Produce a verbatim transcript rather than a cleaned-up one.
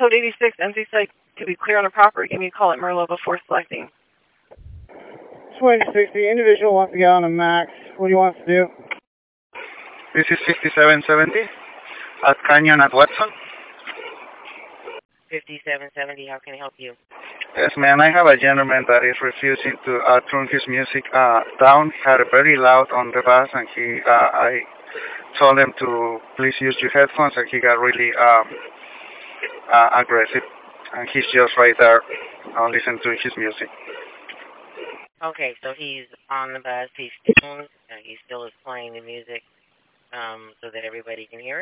code eighty-six, empty site to be clear on the property. Give me a call at Merlot before selecting. twenty-six, the individual wants to get on a max. What do you want to do? This is fifty-seven seventy at Canyon at Watson. fifty-seven seventy, how can I help you? Yes, ma'am. I have a gentleman that is refusing to uh, turn his music uh, down. He had it very loud on the bus, and he, uh, I told him to please use your headphones, and he got really um, uh, aggressive. And he's just right there, uh, listening to his music. Okay, so he's on the bus, he's tuned, uh, he still is playing the music um, so that everybody can hear it?